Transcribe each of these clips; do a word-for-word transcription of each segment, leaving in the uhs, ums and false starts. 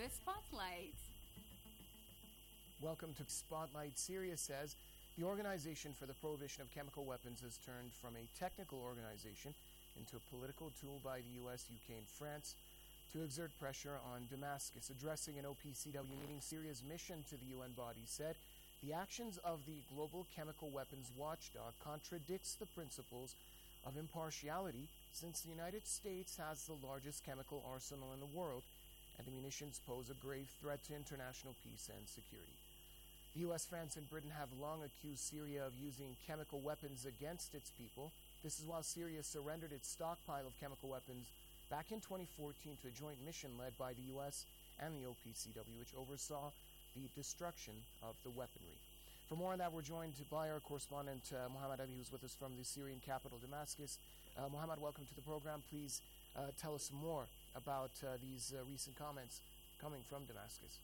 The Spotlight. Welcome to Spotlight. Syria says the Organization for the Prohibition of Chemical Weapons has turned from a technical organization into a political tool by the U S, U K, and France to exert pressure on Damascus. Addressing an O P C W meeting, Syria's mission to the U N body said the actions of the Global Chemical Weapons Watchdog contradicts the principles of impartiality, since the United States has the largest chemical arsenal in the world, and the munitions pose a grave threat to international peace and security. The U S, France, and Britain have long accused Syria of using chemical weapons against its people. This is while Syria surrendered its stockpile of chemical weapons back in twenty fourteen to a joint mission led by the U S and the O P C W, which oversaw the destruction of the weaponry. For more on that, we're joined by our correspondent, uh, Mohammed Ali, who's with us from the Syrian capital, Damascus. Uh, Mohammed, welcome to the program. Please uh, tell us more about uh, these uh, recent comments coming from Damascus.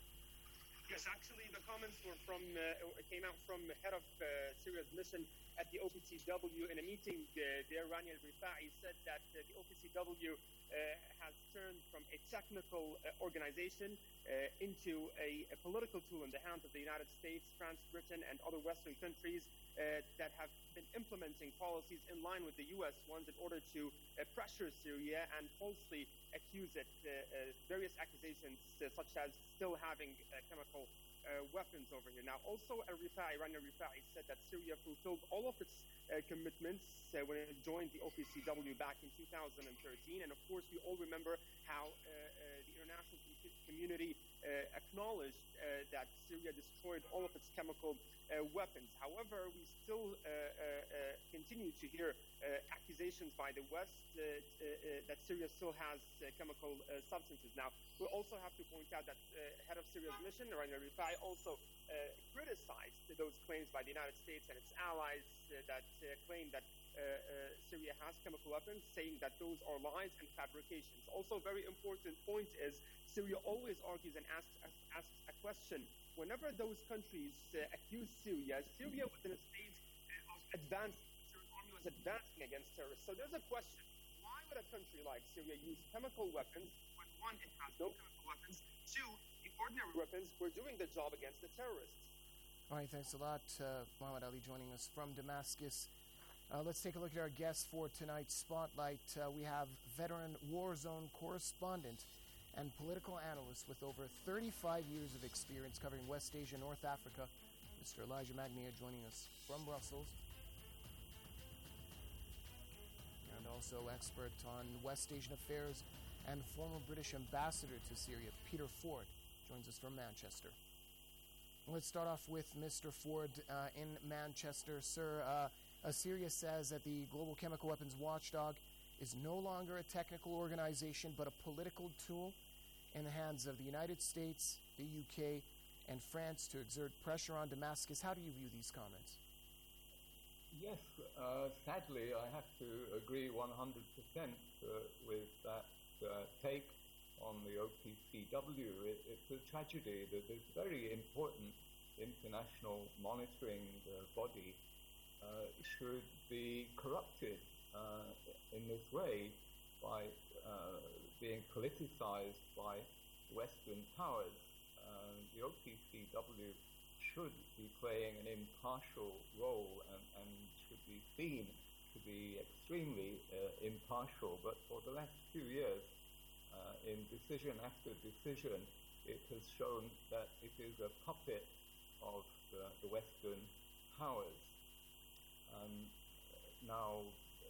Yes, actually, the comments were from uh, came out from the head of uh, Syria's mission at the O P C W in a meeting uh, there. Rania al-Rifai said that uh, the O P C W uh, has turned from a technical uh, organization uh, into a, a political tool in the hands of the United States, France, Britain, and other Western countries uh, that have been implementing policies in line with the U S ones in order to uh, pressure Syria and falsely accuse it uh, uh, various accusations uh, such as still having uh, chemical uh, weapons over here. Now, also, Al-Rifai, Rania al-Rifai said that Syria fulfilled all of its uh, commitments uh, when it joined the O P C W back in two thousand thirteen. And of course, we all remember how uh, uh, the international community uh, acknowledged uh, that Syria destroyed all of its chemical uh, weapons. However, we still uh, uh, uh, continue to hear uh, accusations by the West uh, uh, uh, that Syria still has uh, chemical uh, substances. Now, we also have to point out that uh, head of Syria's mission, Rania al-Rifai, also uh, criticized those claims by the United States and its allies uh, that uh, claim that uh, uh, Syria has chemical weapons, saying that those are lies and fabrications. Also, a very important point is Syria always argues and asks, asks a question. Whenever those countries uh, accuse Syria, Syria was in a state uh, of advancing. Syria's army was advancing against terrorists. So there's a question. Why would a country like Syria use chemical weapons when, one, it has no chemical weapons, two, the ordinary weapons were doing the job against the terrorists? All right, thanks a lot. Uh, Mohammed Ali joining us from Damascus. Uh, let's take a look at our guests for tonight's Spotlight. Uh, we have veteran war zone correspondent and political analyst with over thirty-five years of experience covering West Asia, North Africa, Mister Elijah Magnier, joining us from Brussels. And also expert on West Asian affairs and former British ambassador to Syria, Peter Ford, joins us from Manchester. Let's start off with Mister Ford uh, in Manchester. Sir, uh, Syria says that the Global Chemical Weapons Watchdog is no longer a technical organization, but a political tool in the hands of the United States, the U K, and France to exert pressure on Damascus. How do you view these comments? Yes, uh, sadly, I have to agree one hundred percent uh, with that uh, take on the O P C W. It, it's a tragedy that this very important international monitoring uh, body uh, should be corrupted uh, in this way by uh, being politicized by Western powers. Uh, the O P C W should be playing an impartial role and, and should be seen to be extremely uh, impartial. But for the last few years, uh, in decision after decision, it has shown that it is a puppet of the, the Western powers. Um, now,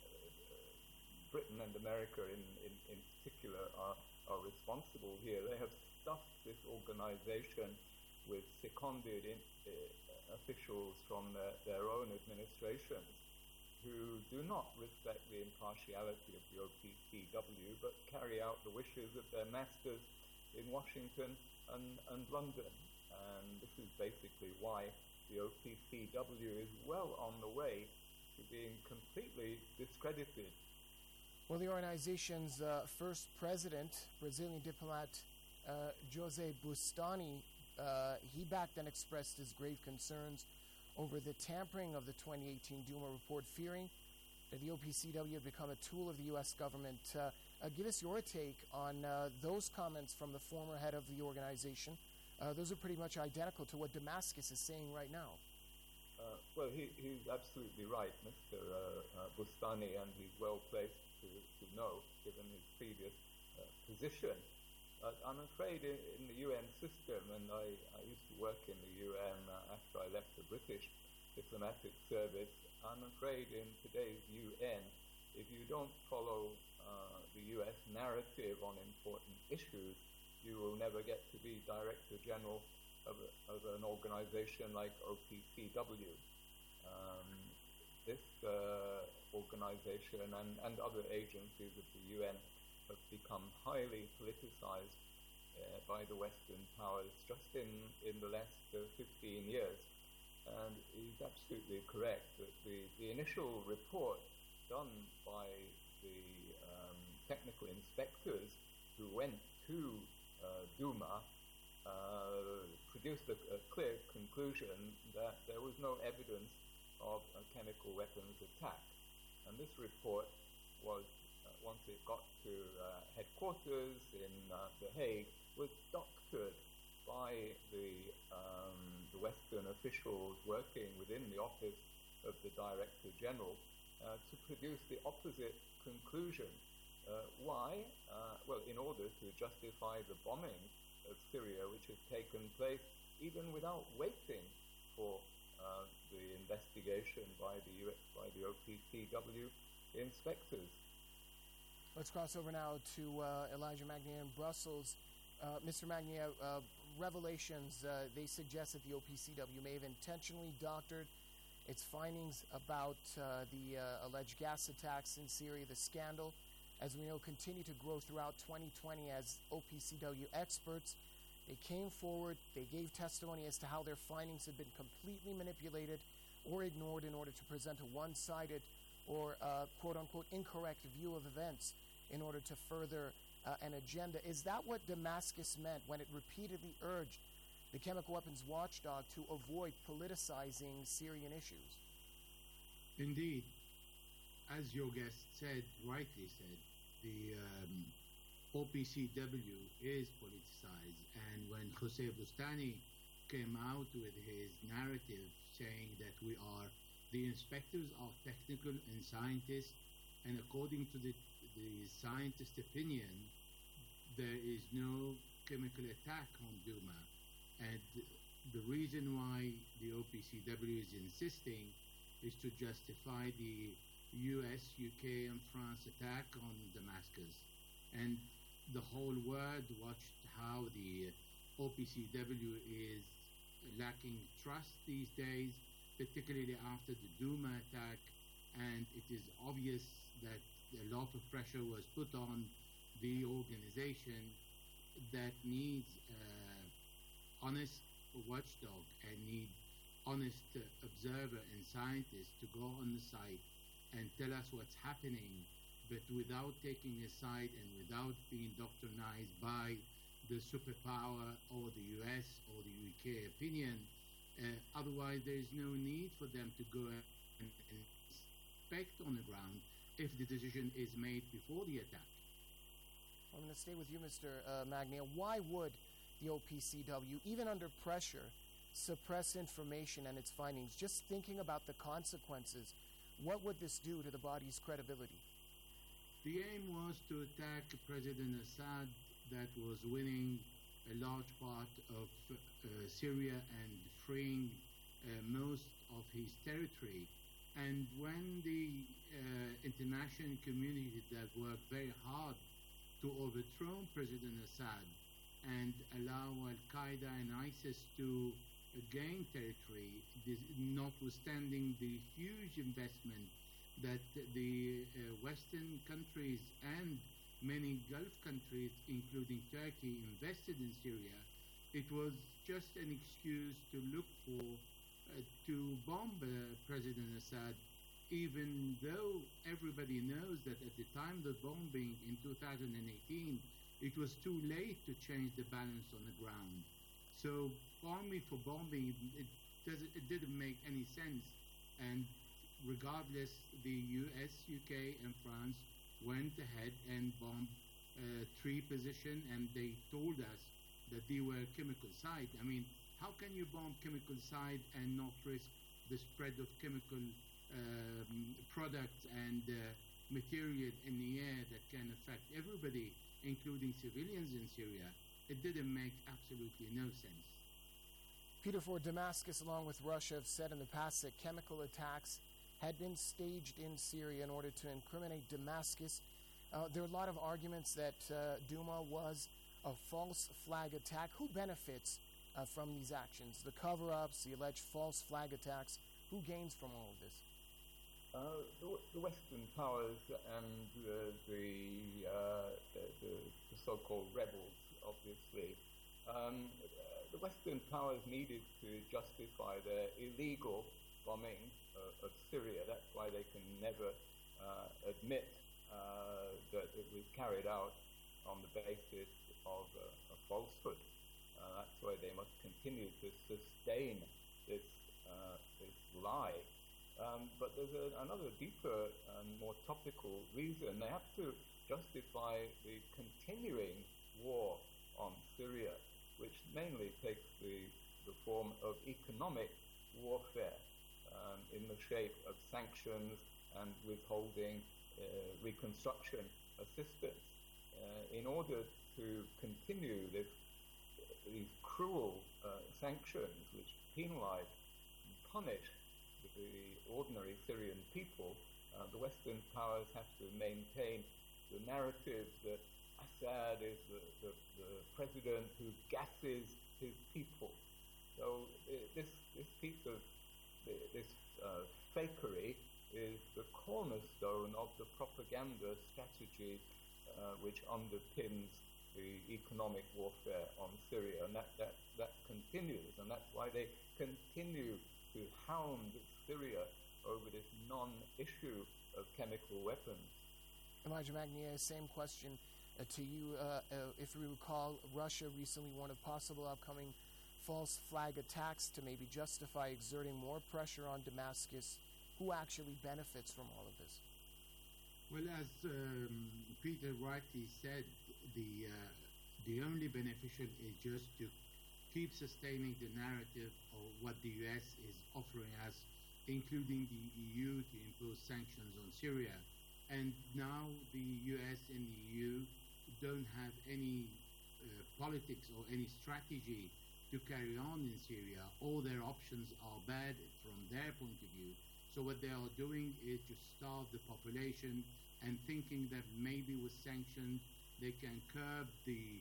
Britain and America in, in, in particular are, are responsible here. They have stuffed this organization with seconded in, uh, officials from their, their own administrations who do not respect the impartiality of the O P C W but carry out the wishes of their masters in Washington and, and London. And this is basically why the O P C W is well on the way to being completely discredited. Well, the organization's uh, first president, Brazilian diplomat uh, Jose Bustani, uh, he back then expressed his grave concerns over the tampering of the twenty eighteen Duma report, fearing that the O P C W had become a tool of the U S government. Uh, Uh, give us your take on uh, those comments from the former head of the organization. Uh, those are pretty much identical to what Damascus is saying right now. Uh, well, he, he's absolutely right, Mister Uh, uh, Bustani, and he's well placed to, to know, given his previous uh, position. Uh, I'm afraid in, in the U N system, and I, I used to work in the U N uh, after I left the British diplomatic service, I'm afraid in today's U N, if you don't follow uh, the U S narrative on important issues, you will never get to be Director General of, a, of an organization like O P C W. Um, this uh, organization and, and other agencies of the U N have become highly politicized uh, by the Western powers just in, in the last uh, fifteen years. And he's absolutely correct that the, the initial report done by the um, technical inspectors who went to uh, Duma uh, produced a, a clear conclusion that there was no evidence of a chemical weapons attack. And this report was, uh, once it got to uh, headquarters in uh, The Hague, was doctored by the, um, the Western officials working within the office of the Director General uh, to produce the opposite conclusion. Uh, why? Uh, well, in order to justify the bombing of Syria, which had taken place even without waiting for uh, the investigation by the U S, by the O P C W inspectors. Let's cross over now to uh, Elijah Magnier in Brussels. Uh, Mister Magnier, uh, revelations, uh, they suggest that the O P C W may have intentionally doctored its findings about uh, the uh, alleged gas attacks in Syria. The scandal, as we know, continued to grow throughout twenty twenty as O P C W experts, they came forward, they gave testimony as to how their findings had been completely manipulated or ignored in order to present a one-sided or uh, quote-unquote incorrect view of events in order to further uh, an agenda. Is that what Damascus meant when it repeatedly urged the chemical weapons watchdog to avoid politicizing Syrian issues? Indeed. As your guest said, rightly said, the um, O P C W is politicized. And when Jose Bustani came out with his narrative saying that we are, the inspectors are technical and scientists, and according to the, the scientist opinion, there is no chemical attack on Duma. And the reason why the O P C W is insisting is to justify the U S, U K, and France attack on Damascus. And the whole world watched how the O P C W is lacking trust these days, particularly after the Duma attack. And it is obvious that a lot of pressure was put on the organization that needs uh, honest watchdog and need honest uh, observer and scientists to go on the site and tell us what's happening, but without taking a side and without being doctrinized by the superpower or the U S or the U K opinion. Uh, otherwise, there is no need for them to go and, and inspect on the ground if the decision is made before the attack. I'm going to stay with you, Mister Uh, Magnier. Why would the O P C W, even under pressure, suppress information and its findings? Just thinking about the consequences, what would this do to the body's credibility? The aim was to attack President Assad that was winning a large part of uh, Syria and freeing uh, most of his territory. And when the uh, international community that worked very hard to overthrow President Assad and allow Al-Qaeda and ISIS to uh, gain territory, this, notwithstanding the huge investment that the uh, Western countries and many Gulf countries, including Turkey, invested in Syria, it was just an excuse to look for, uh, to bomb uh, President Assad, even though everybody knows that at the time of the bombing in two thousand eighteen, it was too late to change the balance on the ground. So bombing for bombing, it, doesn't, it didn't make any sense. And regardless, the U S, U K, and France went ahead and bombed uh, three positions, and they told us that they were chemical site. I mean, how can you bomb chemical site and not risk the spread of chemical um, products and uh, material in the air that can affect everybody, including civilians in Syria? It didn't make absolutely no sense. Peter Ford, Damascus, along with Russia, have said in the past that chemical attacks had been staged in Syria in order to incriminate Damascus. Uh, there are a lot of arguments that uh, Douma was a false flag attack. Who benefits uh, from these actions? The cover-ups, the alleged false flag attacks. Who gains from all of this? Uh, the, the Western powers and uh, the, uh, the, the, the so-called rebels, obviously. Um, the Western powers needed to justify their illegal bombing uh, of Syria. That's why they can never uh, admit uh, that it was carried out on the basis of uh, a falsehood. Uh, that's why they must continue to sustain this, uh, this lie. Um, but there's a, another deeper and more topical reason. They have to justify the continuing war on Syria, which mainly takes the, the form of economic warfare um, in the shape of sanctions and withholding uh, reconstruction assistance. Uh, in order to continue this, these cruel uh, sanctions which penalize and punish the ordinary Syrian people, uh, the Western powers have to maintain the narrative that Assad is the, the, the president who gasses his people. So uh, this, this piece of this uh, fakery is the cornerstone of the propaganda strategy uh, which underpins the economic warfare on Syria, and that, that, that continues, and that's why they continue to hound Syria over this non-issue of chemical weapons. Elijah Magnier, same question uh, to you. Uh, uh, if you recall, Russia recently warned of possible upcoming false flag attacks to maybe justify exerting more pressure on Damascus. Who actually benefits from all of this? Well, as um, Peter rightly said, the, uh, the only beneficial is just to keep sustaining the narrative of what the U S is offering us, including the E U to impose sanctions on Syria. And now the U S and the E U don't have any uh, politics or any strategy to carry on in Syria. All their options are bad from their point of view. So what they are doing is to starve the population and thinking that maybe with sanctions they can curb the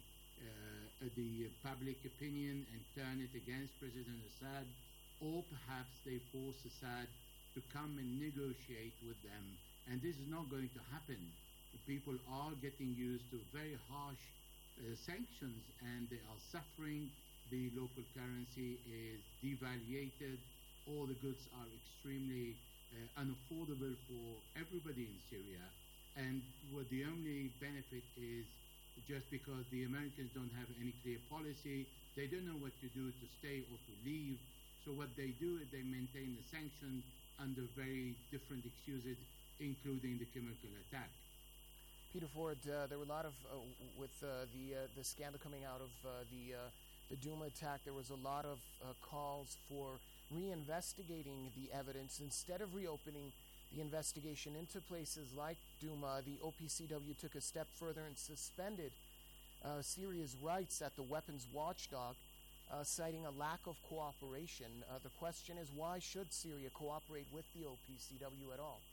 uh, the public opinion and turn it against President Assad, or perhaps they force Assad to come and negotiate with them. And this is not going to happen. The people are getting used to very harsh uh, sanctions, and they are suffering. The local currency is devaluated. All the goods are extremely uh, unaffordable for everybody in Syria. And what the only benefit is just because the Americans don't have any clear policy, they don't know what to do to stay or to leave. So what they do is they maintain the sanctions under very different excuses, including the chemical attack. Peter Ford, uh, there were a lot of, uh, with uh, the uh, the scandal coming out of uh, the uh, the Douma attack, there was a lot of uh, calls for reinvestigating the evidence. Instead of reopening the investigation into places like Douma, the O P C W took a step further and suspended uh, Syria's rights at the weapons watchdog, uh, citing a lack of cooperation. Uh, the question is, why should Syria cooperate with the O P C W at all?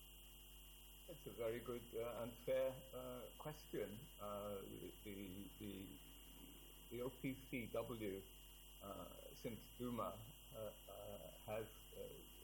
It's a very good uh, and fair uh, question. Uh, the, the, the O P C W, uh, since Douma, uh, uh, has, uh,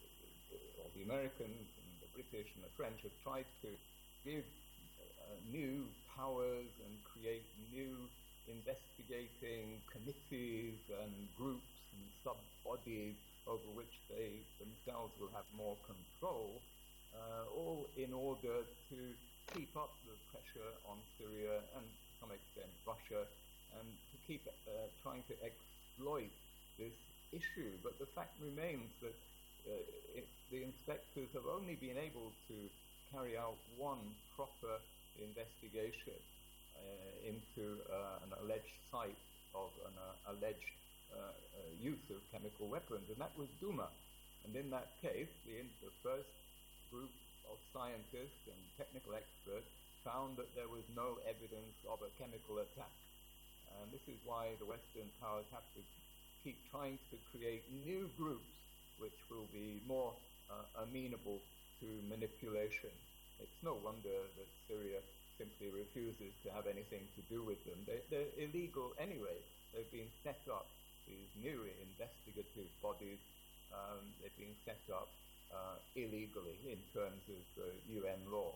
or the Americans, British and the French have tried to give uh, new powers and create new investigating committees and groups and sub-bodies over which they themselves will have more control, uh, all in order to keep up the pressure on Syria and to some extent Russia, and to keep uh, trying to exploit this issue. But the fact remains that Uh, it, the inspectors have only been able to carry out one proper investigation uh, into uh, an alleged site of an uh, alleged uh, uh, use of chemical weapons, and that was Duma. And in that case, the, the first group of scientists and technical experts found that there was no evidence of a chemical attack. And this is why the Western powers have to keep trying to create new groups which will be more uh, amenable to manipulation. It's no wonder that Syria simply refuses to have anything to do with them. They, they're illegal anyway. They've been set up, these new investigative bodies, um, they've been set up uh, illegally in terms of uh, U N law.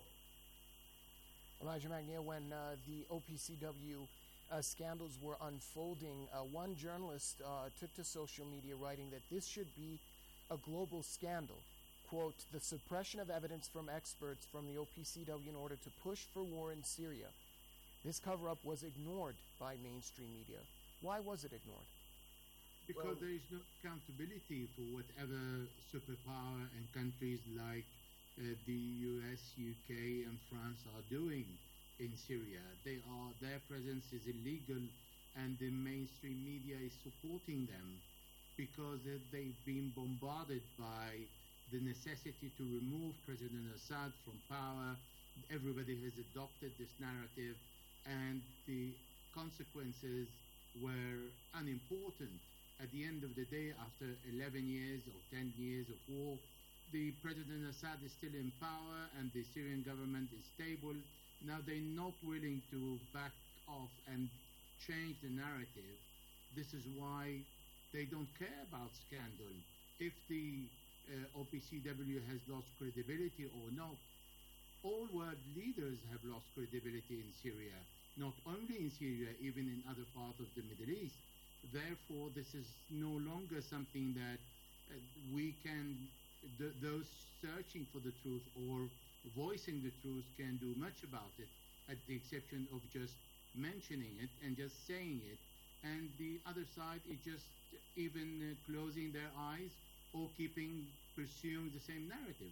Elijah Magnier, when uh, the O P C W uh, scandals were unfolding, uh, one journalist uh, took to social media writing that this should be a global scandal. Quote, the suppression of evidence from experts from the O P C W in order to push for war in Syria. This cover-up was ignored by mainstream media. Why was it ignored? Because well, there is no accountability for whatever superpower and countries like uh, the U S, U K, and France are doing in Syria. They are their presence is illegal, and the mainstream media is supporting them because uh, they've been bombarded by the necessity to remove President Assad from power. Everybody has adopted this narrative, and the consequences were unimportant. At the end of the day, after eleven years or ten years of war, the President Assad is still in power and the Syrian government is stable. Now they're not willing to back off and change the narrative. This is why they don't care about scandal. If the uh, O P C W has lost credibility or not, all world leaders have lost credibility in Syria, not only in Syria, even in other parts of the Middle East. Therefore, this is no longer something that uh, we can, th those searching for the truth or voicing the truth can do much about it, at the exception of just mentioning it and just saying it. And the other side is just even uh, closing their eyes or keeping, pursuing the same narrative.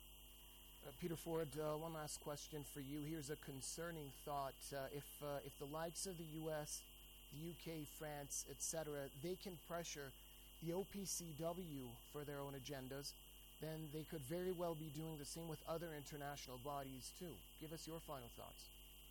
Uh, Peter Ford, uh, one last question for you. Here's a concerning thought. Uh, if, uh, if the likes of the U S, the U K, France, et cetera, they can pressure the O P C W for their own agendas, then they could very well be doing the same with other international bodies too. Give us your final thoughts.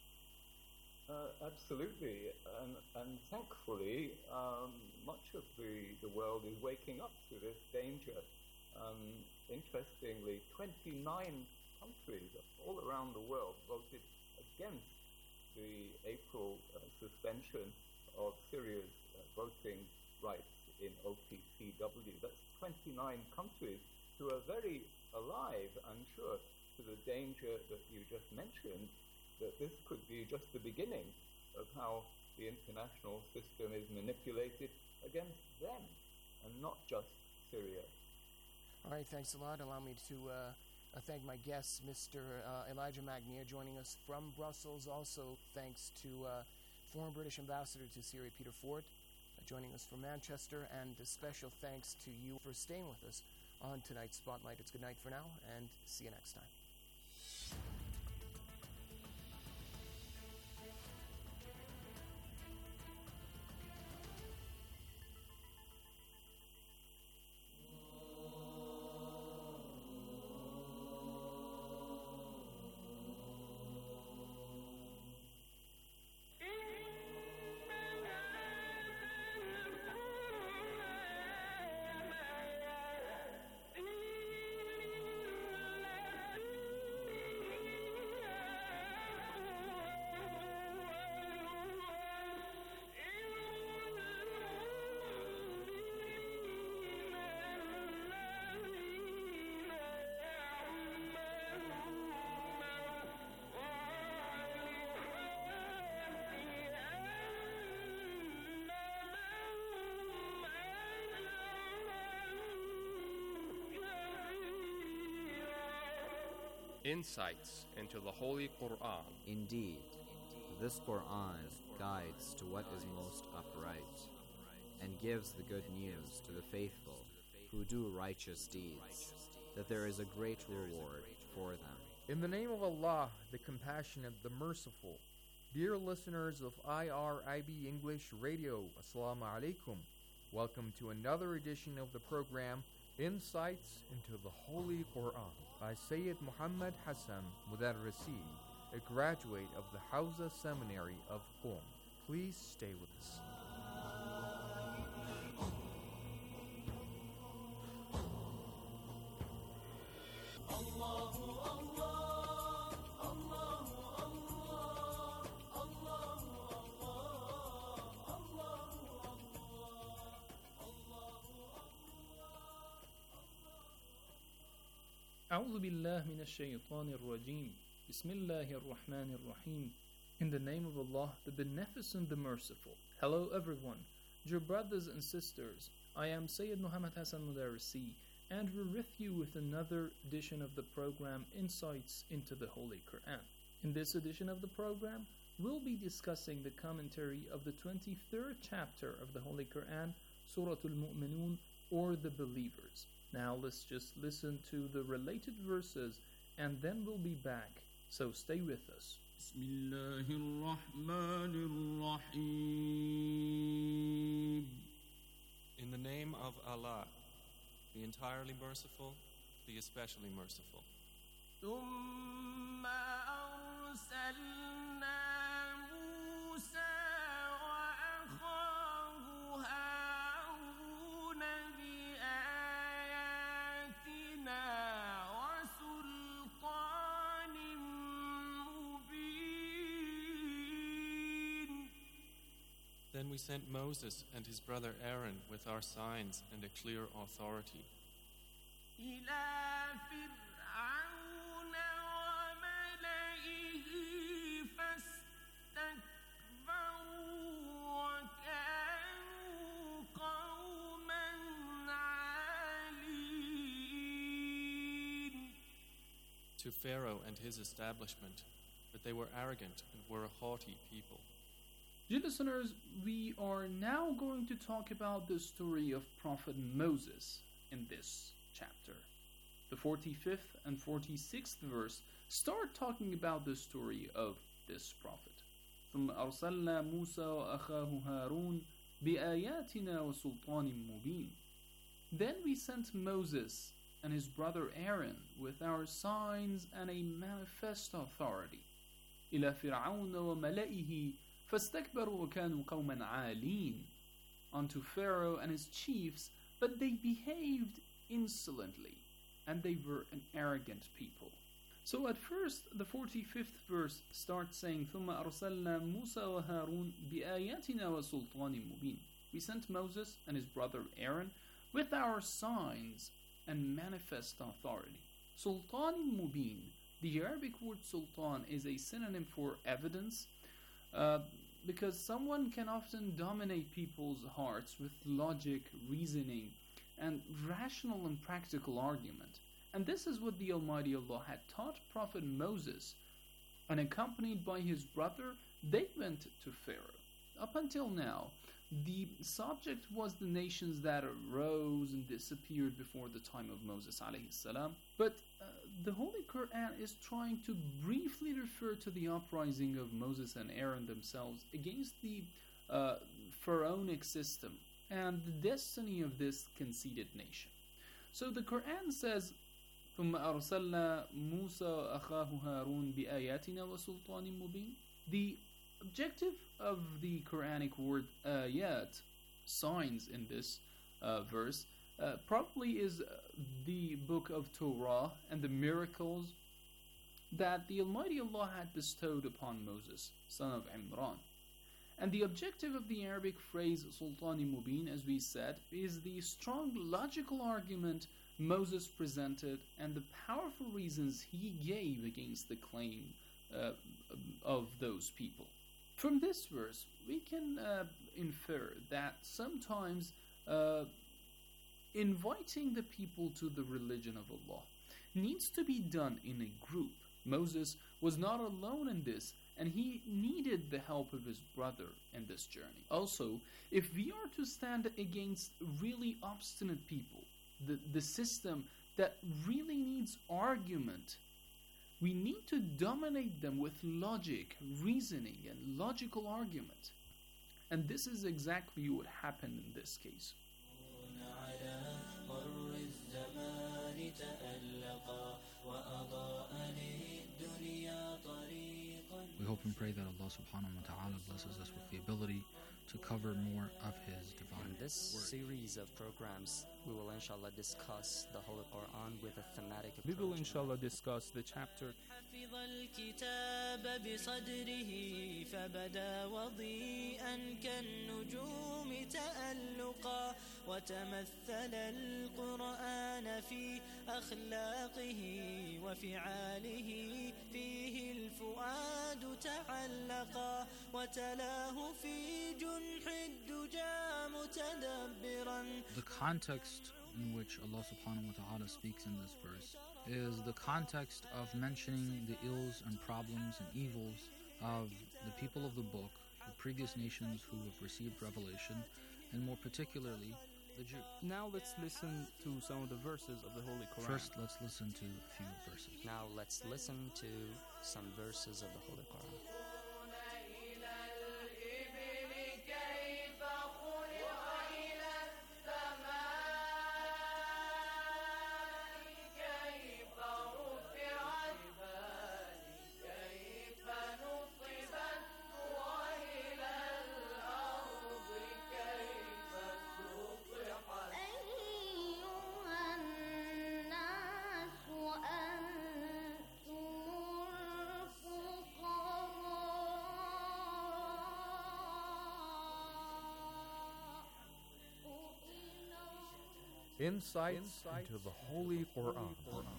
Uh, absolutely, and, and thankfully, um, much of the, the world is waking up to this danger. Um, interestingly, twenty-nine countries all around the world voted against the April uh, suspension of Syria's uh, voting rights in O P C W. That's twenty-nine countries who are very alive, I'm sure, to the danger that you just mentioned, that this could be just the beginning of how the international system is manipulated against them, and not just Syria. All right, thanks a lot. Allow me to uh, uh, thank my guests, Mister Uh, Elijah Magnier, joining us from Brussels. Also, thanks to uh, former British Ambassador to Syria, Peter Ford, uh, joining us from Manchester, and a special thanks to you for staying with us on tonight's Spotlight. It's good night for now, and see you next time. Insights into the Holy Quran. Indeed, this Quran guides to what is most upright, and gives the good news to the faithful who do righteous deeds, that there is a great reward for them. In the name of Allah, the Compassionate, the Merciful. Dear listeners of I R I B English Radio, Assalamu alaikum. Welcome to another edition of the program, Insights into the Holy Quran, by Sayyid Muhammad Hassan Mudarrisi, a graduate of the Hawza Seminary of Qom. Please stay with us. أعوذ بالله من الشيطان الرجيم بسم الله الرحمن الرحيم. In the name of Allah, the Beneficent, the Merciful. Hello everyone, dear brothers and sisters. I am Sayyid Muhammad Hassan Mudarrisi, and we're with you with another edition of the program Insights into the Holy Quran. In this edition of the program, we'll be discussing the commentary of the twenty-third chapter of the Holy Quran, Surah Al-Mu'minun, or the Believers. Now let's just listen to the related verses and then we'll be back. So stay with us. In the name of Allah, the entirely merciful, the especially merciful. ثم أرسلنا موسى وأخاه هارون بآياتنا وسلطان مبين. Then we sent Moses and his brother Aaron with our signs and a clear authority. إلى فرعون وملئه فاستكبروا وكانوا قوما عالين. To Pharaoh and his establishment, but they were arrogant and were a haughty people. Dear listeners, we are now going to talk about the story of Prophet Moses in this chapter. The forty-fifth and forty-sixth verse start talking about the story of this prophet. ثم أرسلنا موسى وأخاه هارون بآياتنا وسلطان مبين. Then we sent Moses and his brother Aaron with our signs and a manifest authority. إلى فرعون وملئه فاستكبروا وكانوا قوما عالين. Unto Pharaoh and his chiefs, but they behaved insolently, and they were an arrogant people. So at first, the forty-fifth verse starts saying, ثُمَّ أَرْسَلْنَا مُوسَى وَهَارُونَ بِآيَاتِنَا وَسُلْطَانٍ مُبِينٍ. We sent Moses and his brother Aaron with our signs and manifest authority. Sultan Mubin, the Arabic word sultan, is a synonym for evidence, uh, because someone can often dominate people's hearts with logic, reasoning, and rational and practical argument. And this is what the Almighty Allah had taught Prophet Moses, and accompanied by his brother, they went to Pharaoh. Up until now, the subject was the nations that arose and disappeared before the time of Moses alayhi salam. But uh, the Holy Quran is trying to briefly refer to the uprising of Moses and Aaron themselves against the uh, pharaonic system and the destiny of this conceited nation. So the Quran says, ثُمَّ أَرْسَلْنَا مُوسَى وَأَخَاهُ هَارُونَ بِآيَاتِنَا وَسُلْطَانٍ مُبِينٍ. The objective of the Quranic word ayat, signs in this uh, verse, uh, probably is uh, the book of Torah and the miracles that the Almighty Allah had bestowed upon Moses, son of Imran. And the objective of the Arabic phrase Sultani Mubin, as we said, is the strong logical argument Moses presented and the powerful reasons he gave against the claim uh, of those people. From this verse, we can uh, infer that sometimes uh, inviting the people to the religion of Allah needs to be done in a group. Moses was not alone in this, and he needed the help of his brother in this journey. Also, if we are to stand against really obstinate people, the, the system that really needs argument, We need to dominate them with logic, reasoning, and logical argument. And this is exactly what happened in this case. We hope and pray that Allah subhanahu wa ta'ala blesses us with the ability to cover more of His divine In this word. series of programs, we will inshallah discuss the Holy Quran with a thematic approach. We will inshallah discuss the chapter حفظ الكتاب بصدره فبدا وضيئا كالنجوم تألقا وتمثل القرآن في أخلاقه وفعاله فيه الفؤاد تعلقا وتلاه في جنح الدجى متدبرا. The context in which Allah subhanahu wa ta'ala speaks in this verse is the context of mentioning the ills and problems and evils of the people of the book, the previous nations who have received revelation, and more particularly the Jews. Now let's listen to some of the verses of the Holy Quran. First, let's listen to a few verses. Now let's listen to some verses of the Holy Quran. Insights into the Holy Quran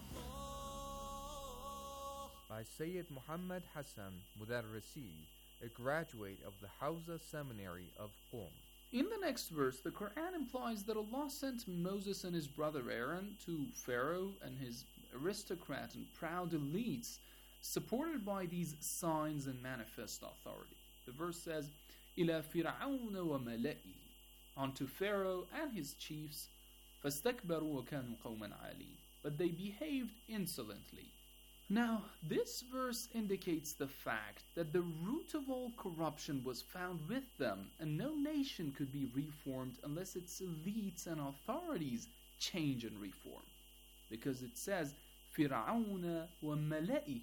by Sayyid Muhammad Hassan Mudarrisi, a graduate of the Hawza Seminary of Qom. In the next verse, the Quran implies that Allah sent Moses and his brother Aaron to Pharaoh and his aristocrat and proud elites, supported by these signs and manifest authority. The verse says, إِلَى فِرْعَوْنَ وَمَلَئِهِ, unto Pharaoh and his chiefs, فَاسْتَكْبَرُوا وَكَانُوا قَوْمًا عَالِينَ, but they behaved insolently. Now, this verse indicates the fact that the root of all corruption was found with them, and no nation could be reformed unless its elites and authorities change and reform. Because it says, فِرْعَوْنَ وَمَلَئِهِ.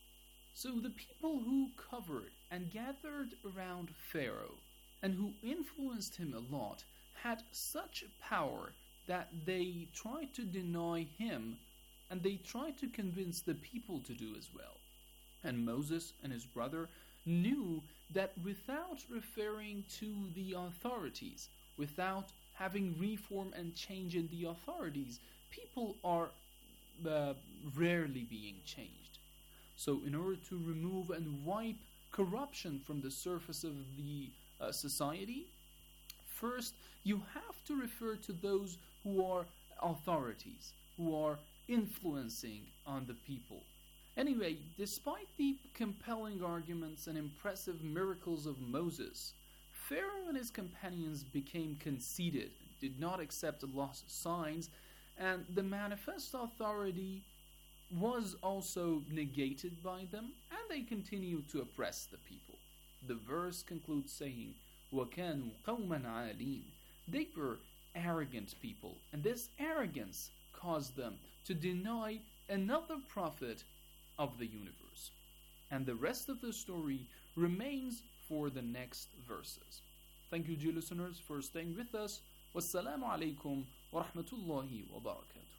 So the people who covered and gathered around Pharaoh, and who influenced him a lot, had such power that they tried to deny him, and they tried to convince the people to do as well. And Moses and his brother knew that without referring to the authorities, without having reform and change in the authorities, people are uh, rarely being changed. So in order to remove and wipe corruption from the surface of the uh, society, first you have to refer to those who are authorities, who are influencing on the people. Anyway, despite the compelling arguments and impressive miracles of Moses, Pharaoh and his companions became conceited, did not accept Allah's signs, and the manifest authority was also negated by them, and they continued to oppress the people. The verse concludes saying, وَكَانُوا قَوْمًا عَالِينَ. They were arrogant people, and this arrogance caused them to deny another prophet of the universe. And the rest of the story remains for the next verses. Thank you, dear listeners, for staying with us. Wassalamu alaikum wa rahmatullahi wa barakatuh.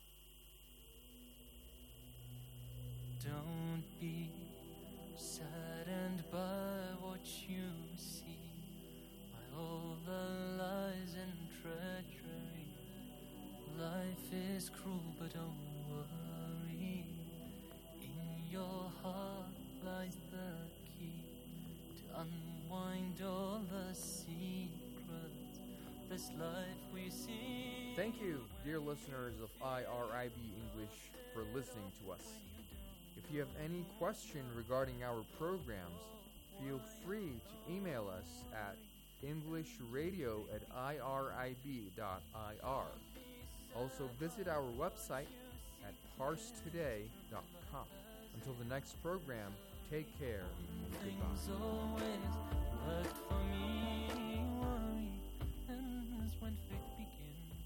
Don't be saddened by what you see, by all the lies and treachery. Life is cruel, but don't worry. In your heart lies the key to unwind all the secrets of this life we see. Thank you, dear listeners of I R I B English, for listening to us. If you have any question regarding our programs, feel free to email us at englishradio at irib dot I R. Also visit our website at parse today dot com. Until the next program, take care and Things goodbye. always worked for me. Worry ends when faith begins.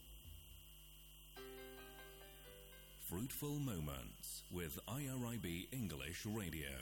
Fruitful Moments with I R I B English Radio.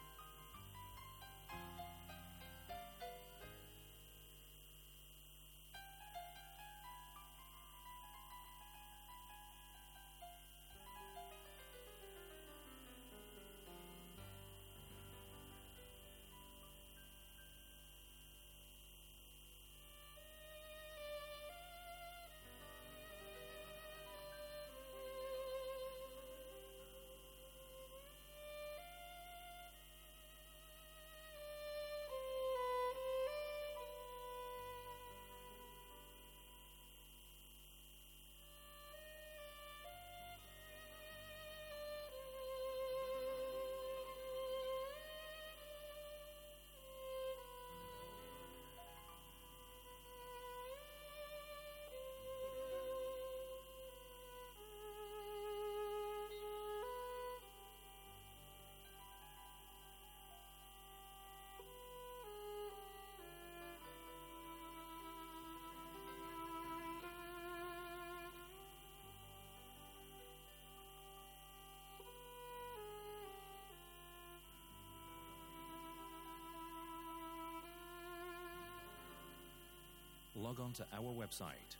Log on to our website,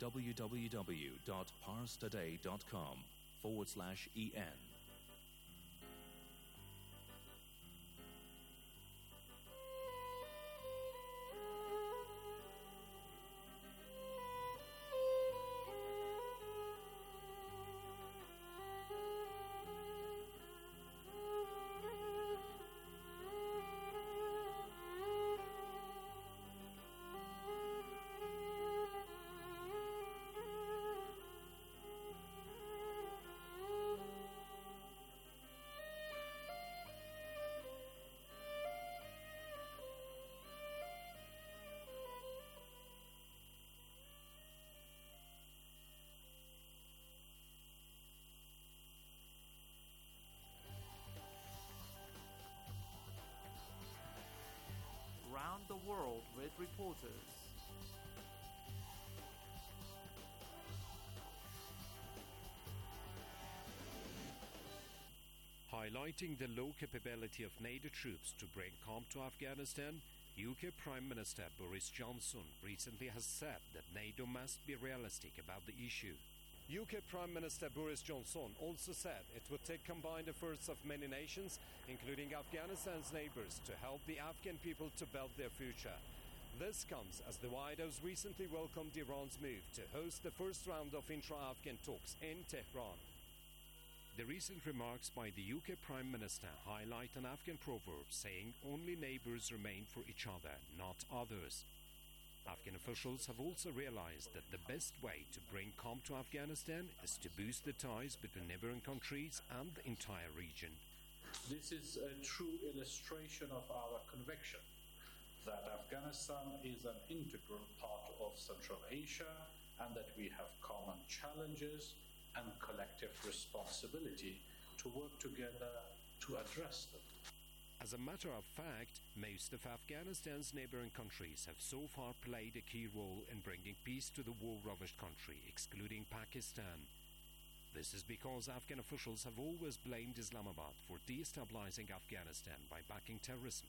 www.parstoday.com forward slash en. Round the world with reporters. Highlighting the low capability of NATO troops to bring calm to Afghanistan, U K Prime Minister Boris Johnson recently has said that NATO must be realistic about the issue. U K Prime Minister Boris Johnson also said it would take combined efforts of many nations, including Afghanistan's neighbors, to help the Afghan people to build their future. This comes as the White House recently welcomed Iran's move to host the first round of intra-Afghan talks in Tehran. The recent remarks by the U K Prime Minister highlight an Afghan proverb saying only neighbors remain for each other, not others. Afghan officials have also realized that the best way to bring calm to Afghanistan is to boost the ties between neighboring countries and the entire region. This is a true illustration of our conviction that Afghanistan is an integral part of Central Asia and that we have common challenges and collective responsibility to work together to address them. As a matter of fact, most of Afghanistan's neighboring countries have so far played a key role in bringing peace to the war-ravaged country, excluding Pakistan. This is because Afghan officials have always blamed Islamabad for destabilizing Afghanistan by backing terrorism.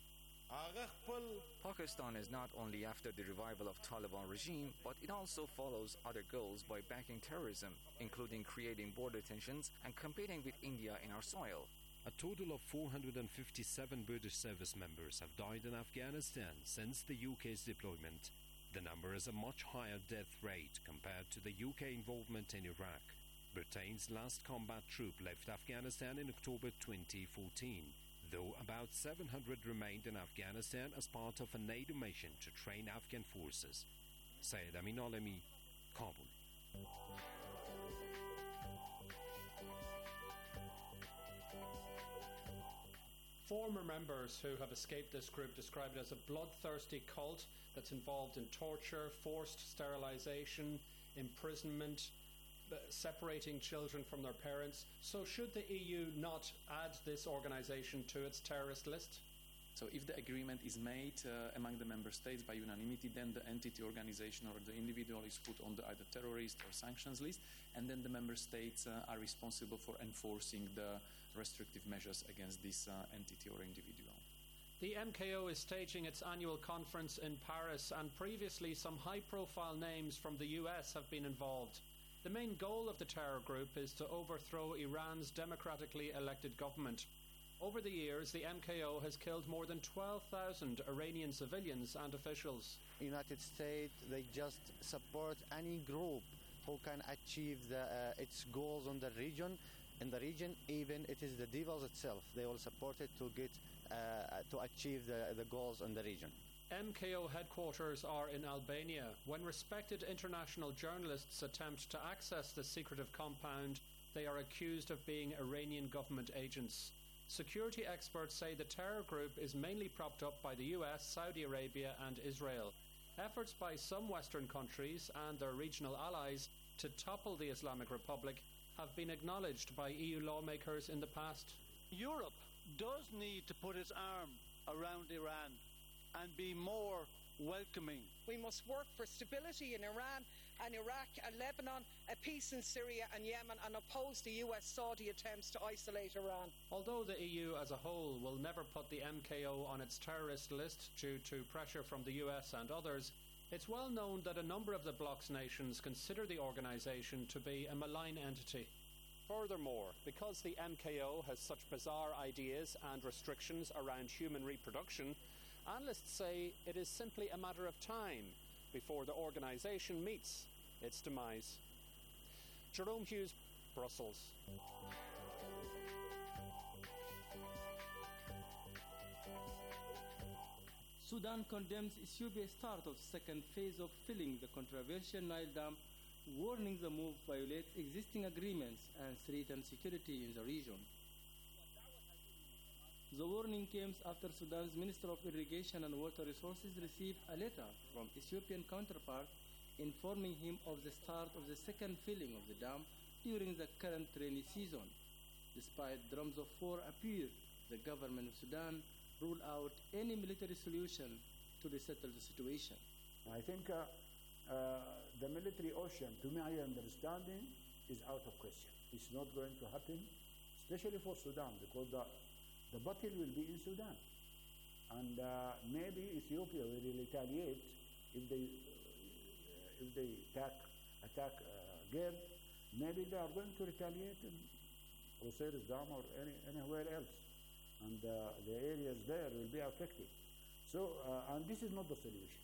Pakistan is not only after the revival of Taliban regime, but it also follows other goals by backing terrorism, including creating border tensions and competing with India in our soil. A total of four hundred fifty-seven British service members have died in Afghanistan since the U K's deployment. The number is a much higher death rate compared to the U K involvement in Iraq. Britain's last combat troop left Afghanistan in October twenty fourteen, though about seven hundred remained in Afghanistan as part of a NATO mission to train Afghan forces. Syed Amin Alemi, Kabul. Former members who have escaped this group describe it as a bloodthirsty cult that's involved in torture, forced sterilization, imprisonment, uh, separating children from their parents. So should the E U not add this organization to its terrorist list? So if the agreement is made uh, among the member states by unanimity, then the entity, organization, or the individual is put on the either terrorist or sanctions list, and then the member states uh, are responsible for enforcing the restrictive measures against this uh, entity or individual. The M K O is staging its annual conference in Paris, and previously some high-profile names from the U S have been involved. The main goal of the terror group is to overthrow Iran's democratically elected government. Over the years, the M K O has killed more than twelve thousand Iranian civilians and officials. United States, they just support any group who can achieve the, uh, its goals on the region. In the region, even it is the devils itself. They will support it to get uh, to achieve the, the goals in the region. M K O headquarters are in Albania. When respected international journalists attempt to access the secretive compound, they are accused of being Iranian government agents. Security experts say the terror group is mainly propped up by the U S, Saudi Arabia and Israel. Efforts by some Western countries and their regional allies to topple the Islamic Republic have been acknowledged by E U lawmakers in the past. Europe does need to put its arm around Iran and be more welcoming. We must work for stability in Iran and Iraq and Lebanon, a peace in Syria and Yemen, and oppose the U S-Saudi attempts to isolate Iran. Although the E U as a whole will never put the M K O on its terrorist list due to pressure from the U S and others, it's well known that a number of the bloc's nations consider the organisation to be a malign entity. Furthermore, because the M K O has such bizarre ideas and restrictions around human reproduction, analysts say it is simply a matter of time before the organisation meets its demise. Jerome Hughes, Brussels. Sudan condemns Ethiopia's start of second phase of filling the controversial Nile Dam, warning the move violates existing agreements and threatens security in the region. The warning comes after Sudan's Minister of Irrigation and Water Resources received a letter from Ethiopian counterpart informing him of the start of the second filling of the dam during the current rainy season. Despite drums of war appear, the government of Sudan ruled out any military solution to resettle the situation. I think uh, uh, the military option, to my understanding, is out of question. It's not going to happen, especially for Sudan, because the, the battle will be in Sudan. And uh, maybe Ethiopia will retaliate if they, uh, if they attack, attack uh, Geb. Maybe they are going to retaliate in Osiris Dam or any, anywhere else. And uh, the areas there will be affected. So, uh, and this is not the solution.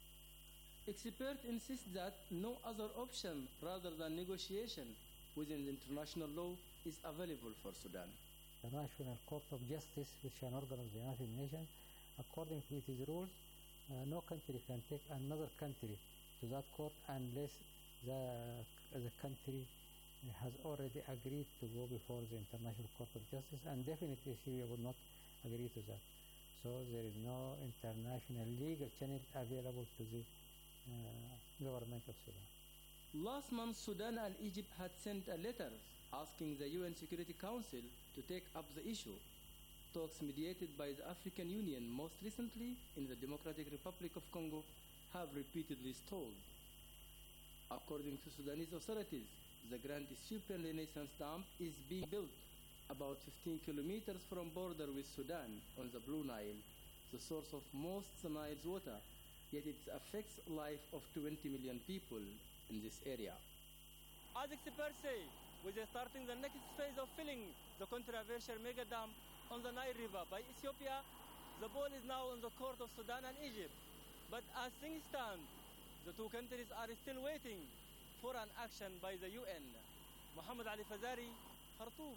Experts insist that no other option rather than negotiation within the international law is available for Sudan. The National Court of Justice, which is an organ of the United Nations, according to its rules, uh, no country can take another country to that court unless the, the country has already agreed to go before the International Court of Justice, and definitely Syria would not agree to that. So there is no international legal channel available to the uh, government of Sudan. Last month, Sudan and Egypt had sent a letter asking the U N Security Council to take up the issue. Talks mediated by the African Union, most recently in the Democratic Republic of Congo, have repeatedly stalled. According to Sudanese authorities, the Grand Ethiopian Renaissance Dam is being built about fifteen kilometers from border with Sudan on the Blue Nile, the source of most of the Nile's water, yet it affects the life of twenty million people in this area. As experts say, we are starting the next phase of filling the controversial mega dam on the Nile River by Ethiopia. The ball is now in the court of Sudan and Egypt. But as things stand, the two countries are still waiting for an action by the U N. Muhammad Ali Fazari, Khartoum.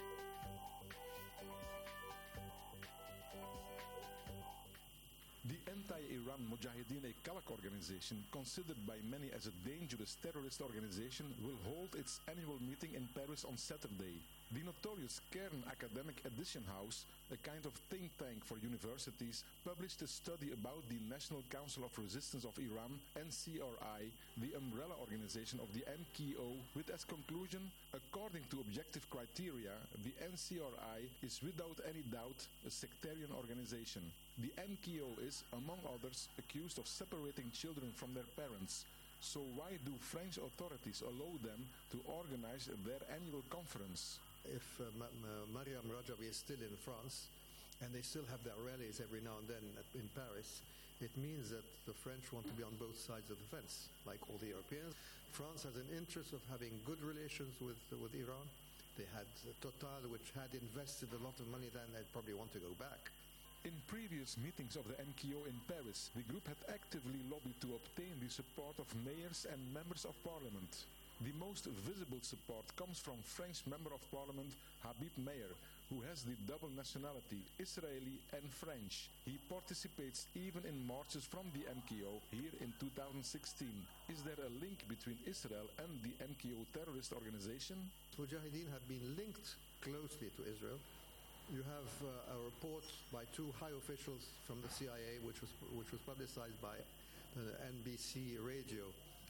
The anti-Iran Mujahideen, a Kalak organization considered by many as a dangerous terrorist organization, will hold its annual meeting in Paris on Saturday. The notorious Kern Academic Edition House, a kind of think tank for universities, published a study about the National Council of Resistance of Iran, N C R I, the umbrella organization of the M K O, with as conclusion, according to objective criteria, the N C R I is without any doubt a sectarian organization. The M K O is, among others, accused of separating children from their parents. So why do French authorities allow them to organize their annual conference? If uh, Ma- Ma- Mariam Rajabi is still in France, and they still have their rallies every now and then at, in Paris, it means that the French want to be on both sides of the fence, like all the Europeans. France has an interest of having good relations with with Iran. They had uh, Total, which had invested a lot of money then, they'd probably want to go back. In previous meetings of the M K O in Paris, the group had actively lobbied to obtain the support of mayors and members of parliament. The most visible support comes from French Member of Parliament Habib Meir, who has the double nationality, Israeli and French. He participates even in marches from the M K O here in two thousand sixteen. Is there a link between Israel and the M K O terrorist organization? Mujahideen have been linked closely to Israel. You have uh, a report by two high officials from the C I A, which was which was publicized by the N B C radio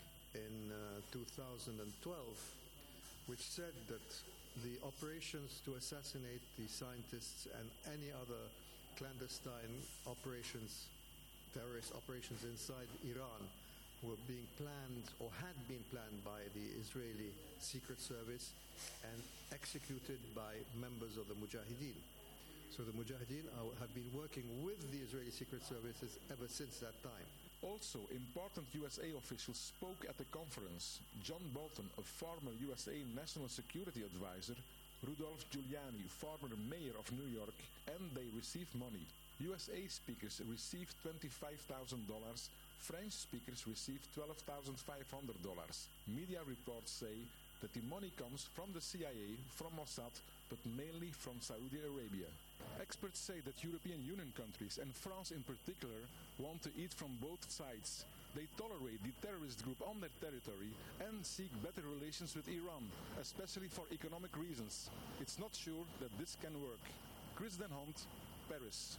in uh, two thousand twelve, which said that the operations to assassinate the scientists and any other clandestine operations, terrorist operations inside Iran, were being planned or had been planned by the Israeli Secret Service and executed by members of the Mujahideen. So the Mujahideen are, have been working with the Israeli Secret Services ever since that time. Also, important U S A officials spoke at the conference. John Bolton, a former U S A National Security Advisor, Rudolph Giuliani, former mayor of New York, and they received money. U S A speakers received twenty-five thousand dollars, French speakers received twelve thousand five hundred dollars. Media reports say that the money comes from the C I A, from Mossad, but mainly from Saudi Arabia. Experts say that European Union countries, and France in particular, want to eat from both sides. They tolerate the terrorist group on their territory and seek better relations with Iran, especially for economic reasons. It's not sure that this can work. Chris Den Hond, Paris.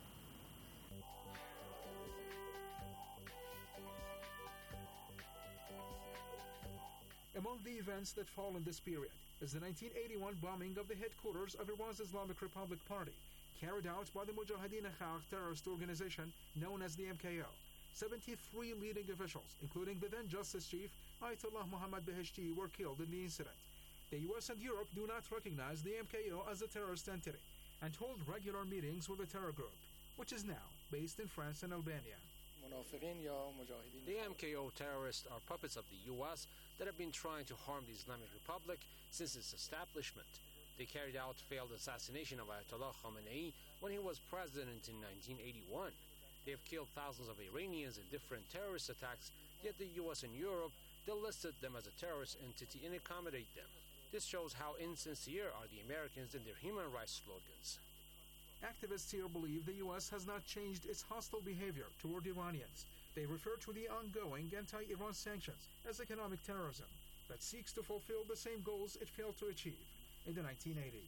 Among the events that fall in this period is the nineteen eighty-one bombing of the headquarters of Iran's Islamic Republic Party, carried out by the Mujahideen Khalq terrorist organization known as the M K O. seventy-three leading officials, including the then Justice Chief Ayatollah Mohammad Beheshti, were killed in the incident. The U S and Europe do not recognize the M K O as a terrorist entity and hold regular meetings with the terror group, which is now based in France and Albania. The M K O terrorists are puppets of the U S that have been trying to harm the Islamic Republic since its establishment. They carried out failed assassination of Ayatollah Khamenei when he was president in nineteen eighty-one. They have killed thousands of Iranians in different terrorist attacks, yet the U S and Europe delisted them as a terrorist entity and accommodate them. This shows how insincere are the Americans in their human rights slogans. Activists here believe the U S has not changed its hostile behavior toward Iranians. They refer to the ongoing anti-Iran sanctions as economic terrorism that seeks to fulfill the same goals it failed to achieve in the nineteen eighties.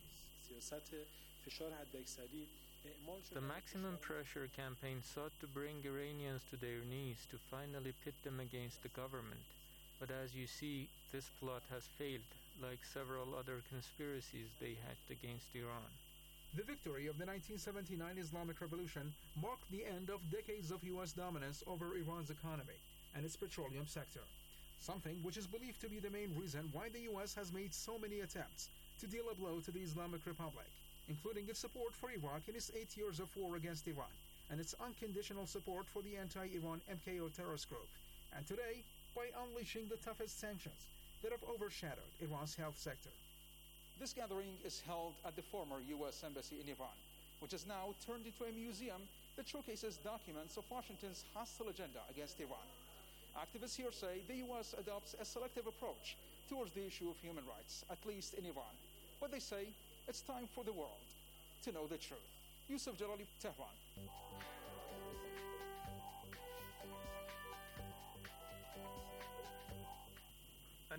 The maximum pressure campaign sought to bring Iranians to their knees to finally pit them against the government. But as you see, this plot has failed, like several other conspiracies they hatched against Iran. The victory of the nineteen seventy-nine Islamic Revolution marked the end of decades of U S dominance over Iran's economy and its petroleum sector, something which is believed to be the main reason why the U S has made so many attempts to deal a blow to the Islamic Republic, including its support for Iraq in its eight years of war against Iran, and its unconditional support for the anti-Iran M K O terrorist group, and today by unleashing the toughest sanctions that have overshadowed Iran's health sector. This gathering is held at the former U S Embassy in Iran, which is now turned into a museum that showcases documents of Washington's hostile agenda against Iran. Activists here say the U S adopts a selective approach towards the issue of human rights, at least in Iran. But they say it's time for the world to know the truth. Yusuf Jalali, Tehran.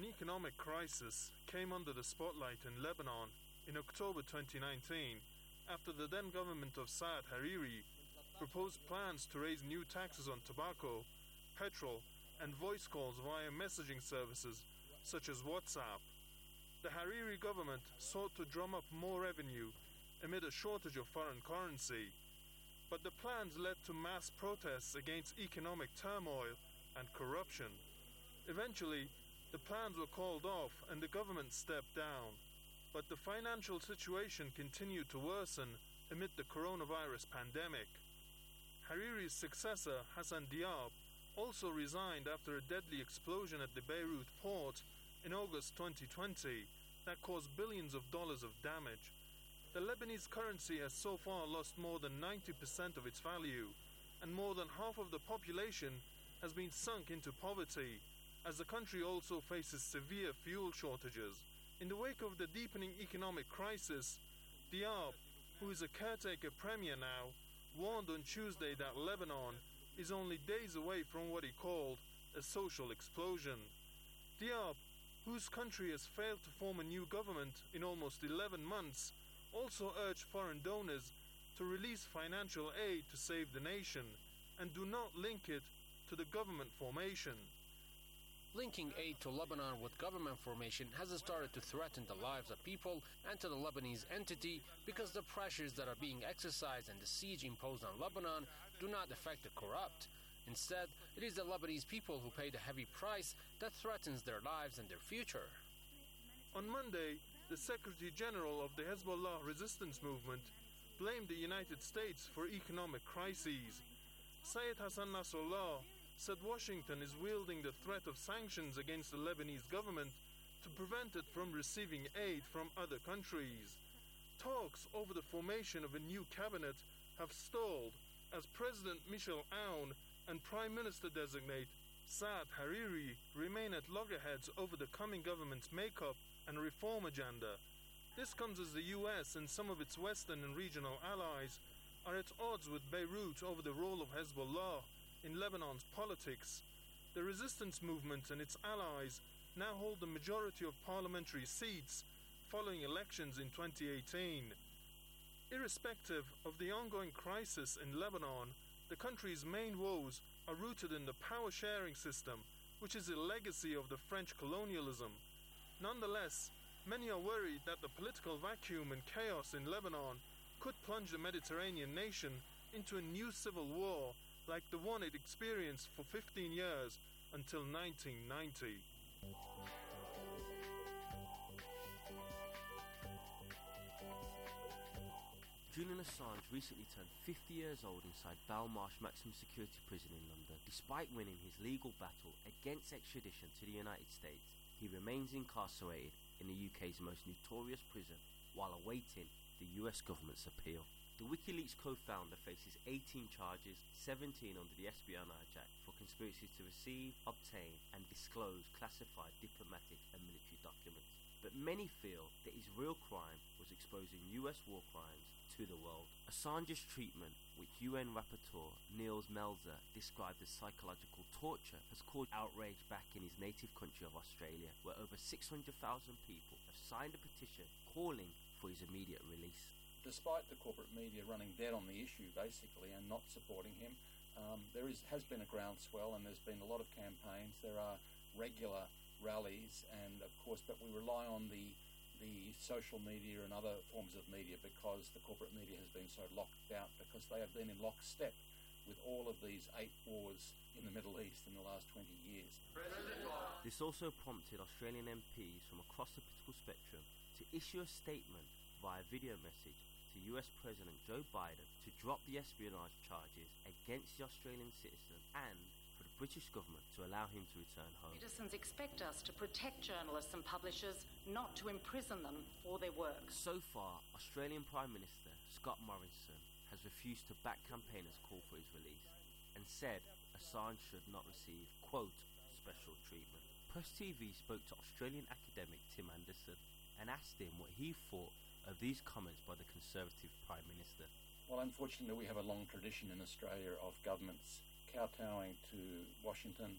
economic crisis came under the spotlight in Lebanon in October twenty nineteen after the then government of Saad Hariri proposed plans to raise new taxes on tobacco, petrol, and voice calls via messaging services such as WhatsApp. The Hariri government sought to drum up more revenue amid a shortage of foreign currency, but the plans led to mass protests against economic turmoil and corruption. Eventually, the plans were called off and the government stepped down, but the financial situation continued to worsen amid the coronavirus pandemic. Hariri's successor, Hassan Diab, also resigned after a deadly explosion at the Beirut port in August twenty twenty that caused billions of dollars of damage. The Lebanese currency has so far lost more than ninety percent of its value, and more than half of the population has been sunk into poverty, as the country also faces severe fuel shortages. In the wake of the deepening economic crisis, Diab, who is a caretaker premier now, warned on Tuesday that Lebanon is only days away from what he called a social explosion. Diab, whose country has failed to form a new government in almost eleven months, also urged foreign donors to release financial aid to save the nation and do not link it to the government formation. Linking aid to Lebanon with government formation hasn't started to threaten the lives of people and to the Lebanese entity because the pressures that are being exercised and the siege imposed on Lebanon do not affect the corrupt. Instead, it is the Lebanese people who pay the heavy price that threatens their lives and their future. On Monday, the Secretary General of the Hezbollah resistance movement blamed the United States for economic crises. Syed Hassan Nasrallah said Washington is wielding the threat of sanctions against the Lebanese government to prevent it from receiving aid from other countries. Talks over the formation of a new cabinet have stalled as President Michel Aoun and Prime Minister-designate Saad Hariri remain at loggerheads over the coming government's makeup and reform agenda. This comes as the U S and some of its Western and regional allies are at odds with Beirut over the role of Hezbollah in Lebanon's politics. The resistance movement and its allies now hold the majority of parliamentary seats following elections in twenty eighteen. Irrespective of the ongoing crisis in Lebanon, the country's main woes are rooted in the power-sharing system, which is a legacy of the French colonialism. Nonetheless, many are worried that the political vacuum and chaos in Lebanon could plunge the Mediterranean nation into a new civil war like the one it experienced for fifteen years until nineteen ninety. Julian Assange recently turned fifty years old inside Belmarsh Maximum Security Prison in London. Despite winning his legal battle against extradition to the United States, he remains incarcerated in the U K's most notorious prison while awaiting the U S government's appeal. The WikiLeaks co-founder faces eighteen charges, seventeen under the Espionage Act, for conspiracy to receive, obtain and disclose classified diplomatic and military documents. But many feel that his real crime was exposing U S war crimes to the world. Assange's treatment, which U N rapporteur Niels Melzer described as psychological torture, has caused outrage back in his native country of Australia, where over six hundred thousand people have signed a petition calling for his immediate release. Despite the corporate media running dead on the issue, basically, and not supporting him, um, there is has been a groundswell and there's been a lot of campaigns. There are regular rallies, and of course, but we rely on the the social media and other forms of media because the corporate media has been so locked out, because they have been in lockstep with all of these eight wars in the Middle East in the last twenty years. This also prompted Australian M Ps from across the political spectrum to issue a statement via video message to U S President Joe Biden to drop the espionage charges against the Australian citizen and for the British government to allow him to return home. Citizens expect us to protect journalists and publishers, not to imprison them for their work. So far, Australian Prime Minister Scott Morrison has refused to back campaigners' call for his release and said Assange should not receive, quote, special treatment. Press T V spoke to Australian academic Tim Anderson and asked him what he thought of these comments by the Conservative Prime Minister. Well, unfortunately, we have a long tradition in Australia of governments kowtowing to Washington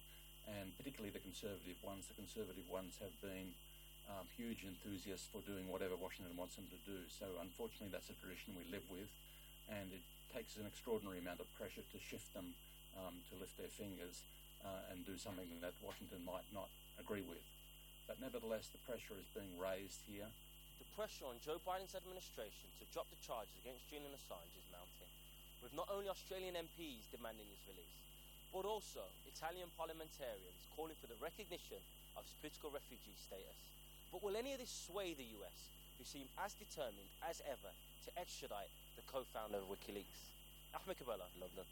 and particularly the conservative ones. The conservative ones have been um, huge enthusiasts for doing whatever Washington wants them to do. So unfortunately that's a tradition we live with, and it takes an extraordinary amount of pressure to shift them um, to lift their fingers uh, and do something that Washington might not agree with. But nevertheless, the pressure is being raised here. The pressure on Joe Biden's administration to drop the charges against Julian Assange is mounting, with not only Australian M Ps demanding his release, but also Italian parliamentarians calling for the recognition of his political refugee status. But will any of this sway the U S, who seem as determined as ever to extradite the co-founder of WikiLeaks? Ahmed Kabela, London.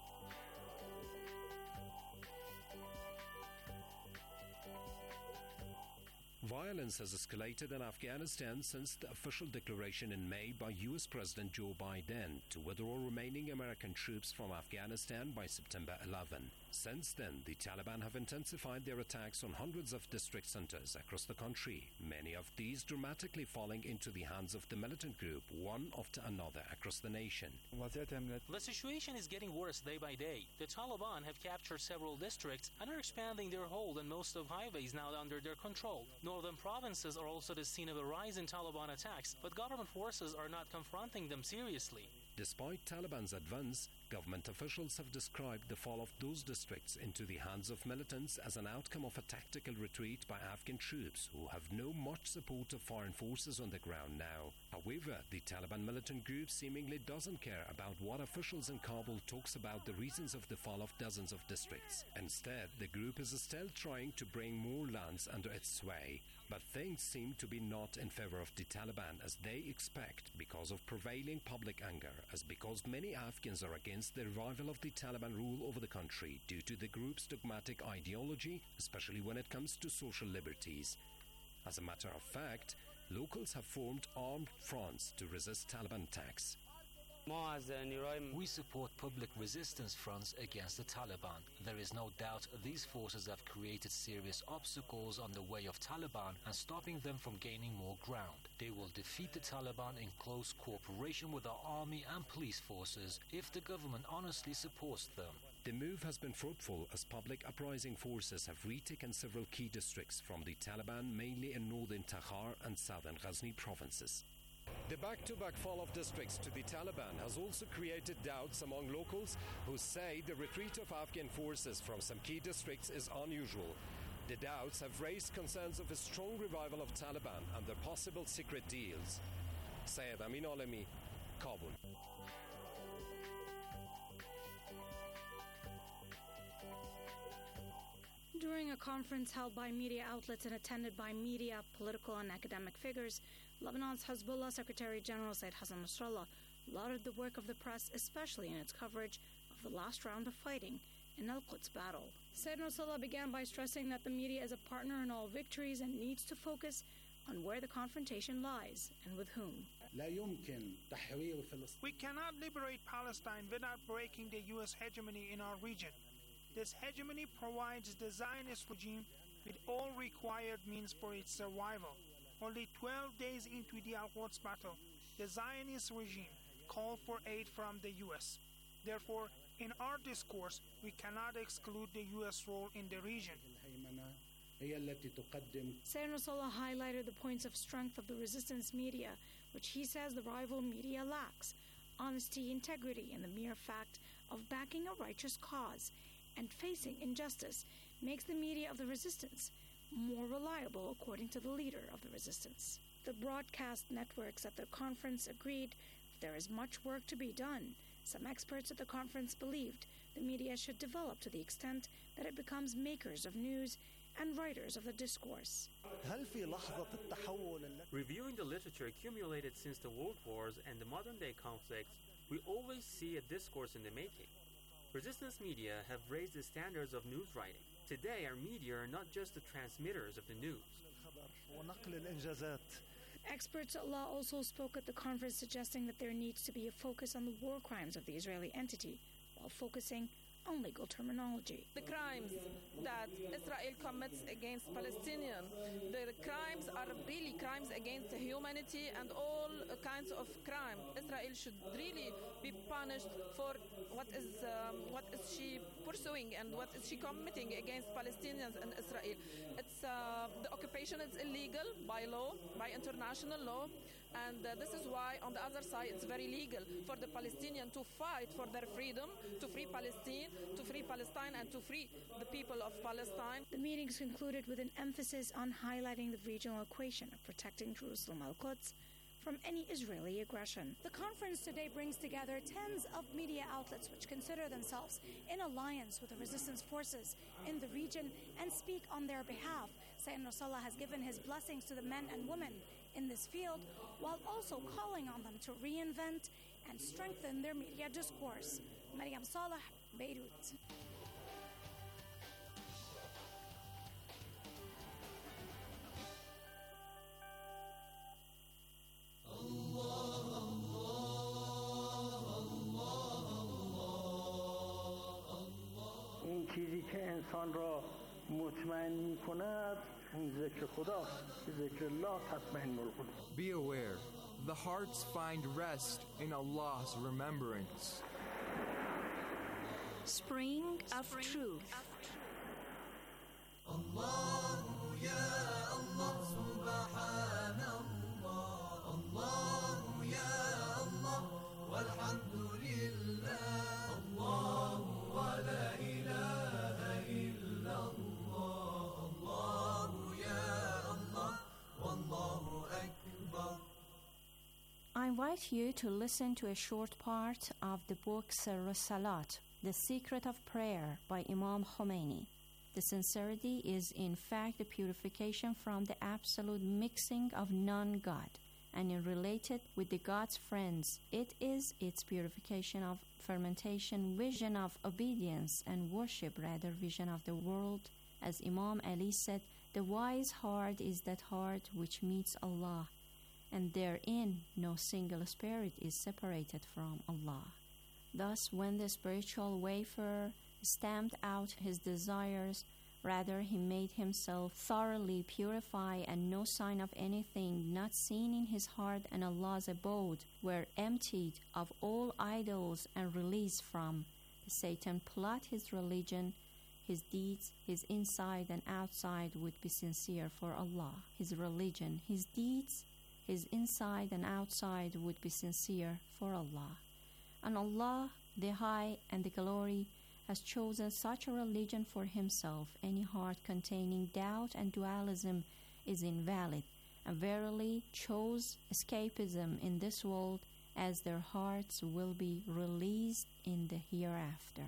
Violence has escalated in Afghanistan since the official declaration in May by U S President Joe Biden to withdraw remaining American troops from Afghanistan by September eleventh. Since then, the Taliban have intensified their attacks on hundreds of district centers across the country, many of these dramatically falling into the hands of the militant group, one after another across the nation. The situation is getting worse day by day. The Taliban have captured several districts and are expanding their hold on most of highways now under their control. Northern provinces are also the scene of a rise in Taliban attacks, but government forces are not confronting them seriously. Despite Taliban's advance, government officials have described the fall of those districts into the hands of militants as an outcome of a tactical retreat by Afghan troops who have no much support of foreign forces on the ground now. However, the Taliban militant group seemingly doesn't care about what officials in Kabul talks about the reasons of the fall of dozens of districts. Instead, the group is still trying to bring more lands under its sway. But things seem to be not in favor of the Taliban as they expect because of prevailing public anger, as because many Afghans are against the revival of the Taliban rule over the country due to the group's dogmatic ideology, especially when it comes to social liberties. As a matter of fact, locals have formed armed fronts to resist Taliban attacks. We support public resistance fronts against the Taliban. There is no doubt these forces have created serious obstacles on the way of Taliban and stopping them from gaining more ground. They will defeat the Taliban in close cooperation with our army and police forces if the government honestly supports them. The move has been fruitful as public uprising forces have retaken several key districts from the Taliban, mainly in northern Takhar and southern Ghazni provinces. The back-to-back fall of districts to the Taliban has also created doubts among locals who say the retreat of Afghan forces from some key districts is unusual. The doubts have raised concerns of a strong revival of Taliban and their possible secret deals. Syed Amin Alemi, Kabul. During a conference held by media outlets and attended by media, political and academic figures, Lebanon's Hezbollah Secretary General Said Hassan Nasrallah lauded the work of the press, especially in its coverage of the last round of fighting in Al-Quds battle. Said Nasrallah began by stressing that the media is a partner in all victories and needs to focus on where the confrontation lies and with whom. We cannot liberate Palestine without breaking the U S hegemony in our region. This hegemony provides the Zionist regime with all required means for its survival. Only twelve days into the Al-Quds battle, the Zionist regime called for aid from the U S. Therefore, in our discourse, we cannot exclude the U S role in the region. Said Nasrallah highlighted the points of strength of the resistance media, which he says the rival media lacks: honesty, integrity, and the mere fact of backing a righteous cause and facing injustice makes the media of the resistance more reliable, according to the leader of the resistance. The broadcast networks at the conference agreed there is much work to be done. Some experts at the conference believed the media should develop to the extent that it becomes makers of news and writers of the discourse. Reviewing the literature accumulated since the world wars and the modern-day conflicts, we always see a discourse in the making. Resistance media have raised the standards of news writing. Today, our media are not just the transmitters of the news. Experts at law also spoke at the conference, suggesting that there needs to be a focus on the war crimes of the Israeli entity, while focusing on legal terminology. The crimes that Israel commits against Palestinians, the crimes are really crimes against humanity and all kinds of crime. Israel should really be punished for what is um, what is she pursuing and what is she committing against Palestinians and Israel. It's uh, the occupation is illegal by law, by international law, and uh, this is why on the other side it's very legal for the Palestinians to fight for their freedom, to free Palestine, to free Palestine, and to free the people of Palestine. The meetings concluded with an emphasis on highlighting the regional equation of protecting Jerusalem al-Quds from any Israeli aggression. The conference today brings together tens of media outlets which consider themselves in alliance with the resistance forces in the region and speak on their behalf. Sayyid Nasrallah has given his blessings to the men and women in this field, while also calling on them to reinvent and strengthen their media discourse. Maryam Saleh, Beirut. این چیزی که انسان را مطمئن می کند این ذکر خداست. ذکر الله تطمئن القلوب. Be aware, the hearts find rest in Allah's remembrance. Spring of Truth. Allahu ya Allah, subhanallah. Allahu ya Allah, walhamdulillah. Allahu wa la ilaha illallah. Allahu ya Allah, wallahu akbar. I invite you to listen to a short part of the book Sirr Salat, The Secret of Prayer by Imam Khomeini. The sincerity is in fact the purification from the absolute mixing of non-God, and in related with the God's friends, it is its purification of fermentation, vision of obedience and worship, rather vision of the world. As Imam Ali said, the wise heart is that heart which meets Allah, and therein no single spirit is separated from Allah. Thus, when the spiritual wayfarer stamped out his desires, rather he made himself thoroughly purify, and no sign of anything not seen in his heart and Allah's abode were emptied of all idols and released from. Satan plot his religion, his deeds, his inside and outside would be sincere for Allah. His religion, his deeds, his inside and outside would be sincere for Allah. And Allah, the High and the Glory, has chosen such a religion for himself. Any heart containing doubt and dualism is invalid, and verily chose escapism in this world, as their hearts will be released in the hereafter.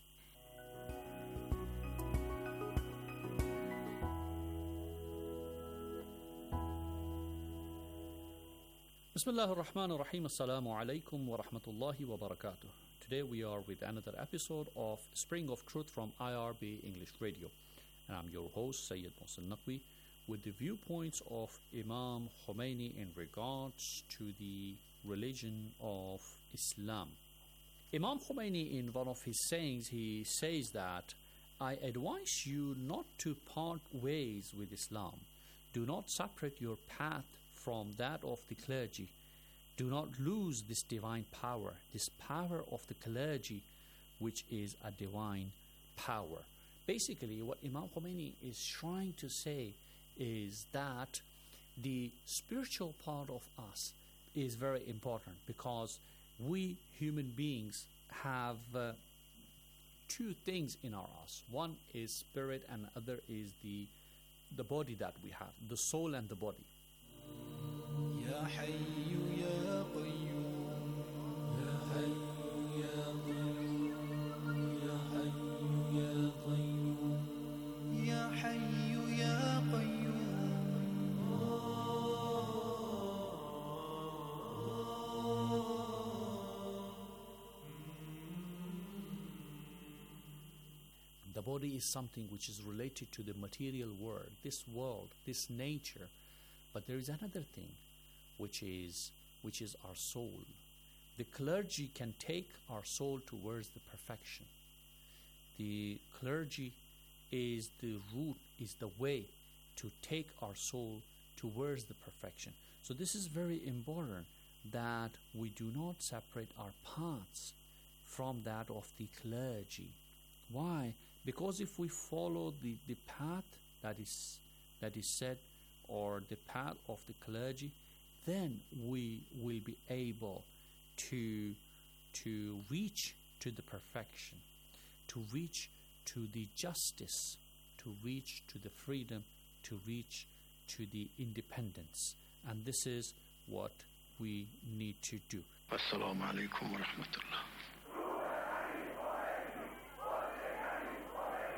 Bismillah ar-Rahman ar-Rahim. Assalamu alaikum wa rahmatullahi wa barakatuh. Today we are with another episode of Spring of Truth from I R B English Radio. And I'm your host, Sayyid Mohsen Naqvi, with the viewpoints of Imam Khomeini in regards to the religion of Islam. Imam Khomeini, in one of his sayings, he says that, I advise you not to part ways with Islam. Do not separate your path from that of the clergy. Do not lose this divine power, this power of the clergy, which is a divine power. Basically, what Imam Khomeini is trying to say is that the spiritual part of us is very important, because we human beings have uh, two things in our us. One is spirit, and the other is the the body that we have, the soul and the body. يا حي يا قيوم يا حي يا قيوم يا حي يا قيوم يا حي يا قيوم The body is something which is related to the material world, this world, this nature. But there is another thing, which is which is our soul. The clergy can take our soul towards the perfection. the clergy is the route, is the way to take our soul towards the perfection. So this is very important, that we do not separate our paths from that of the clergy. Why? Because if we follow the, the path that is that is set, or the path of the clergy, then we will be able to to reach to the perfection, to reach to the justice, to reach to the freedom, to reach to the independence. And this is what we need to do. Assalamu alaikum wa rahmatullah.